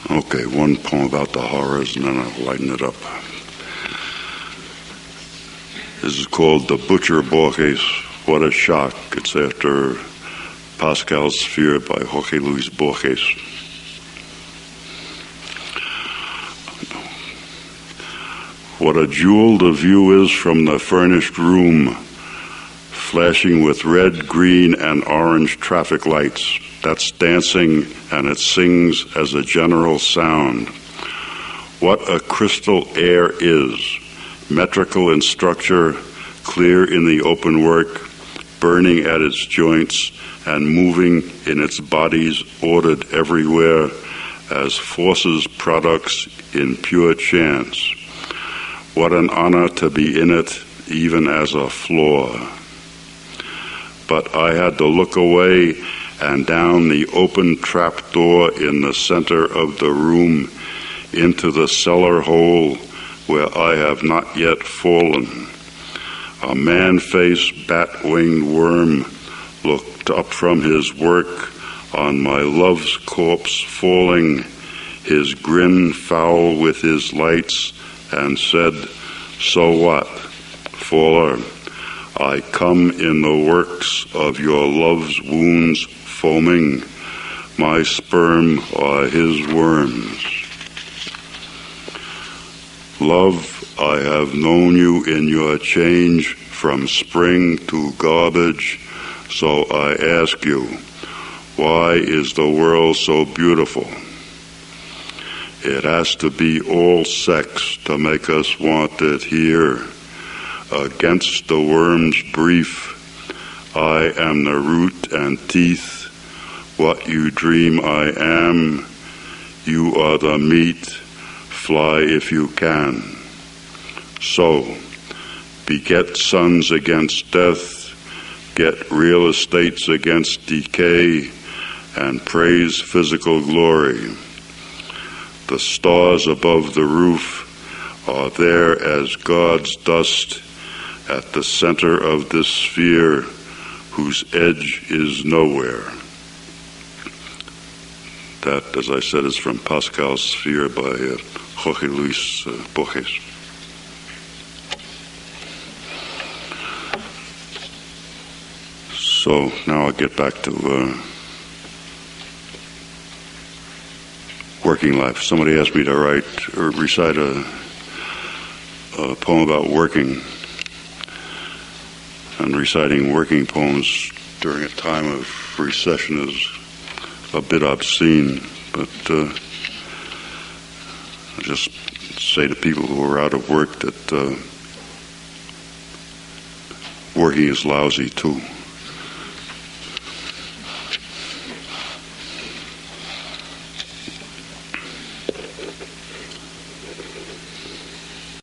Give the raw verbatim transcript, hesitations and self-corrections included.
Okay, one poem about the horrors, and then I'll lighten it up. This is called The Butcher Borges. What a shock. It's after Pascal's Sphere by Jorge Luis Borges. What a jewel the view is from the furnished room, flashing with red, green, and orange traffic lights. That's dancing, and it sings as a general sound. What a crystal air is, metrical in structure, clear in the open work, burning at its joints, and moving in its bodies, ordered everywhere as forces, products in pure chance. What an honor to be in it, even as a flaw. But I had to look away and down the open trap door in the center of the room into the cellar hole where I have not yet fallen. A man-faced, bat-winged worm looked up from his work on my love's corpse falling, his grin foul with his lights, and said, "So what, faller? I come in the works of your love's wounds foaming, my sperm are his worms. Love, I have known you in your change from spring to garbage, so I ask you, why is the world so beautiful? It has to be all sex to make us want it here. Against the worm's brief, I am the root and teeth. What you dream I am, you are the meat. Fly if you can. So, beget sons against death, get real estates against decay, and praise physical glory. The stars above the roof are there as God's dust at the center of this sphere whose edge is nowhere. That, as I said, is from Pascal's Sphere by uh, Jorge Luis uh, Borges. So now I'll get back to uh, working life. Somebody asked me to write or recite a, a poem about working, and reciting working poems during a time of recession is a bit obscene, but uh, I just say to people who are out of work that uh, working is lousy too.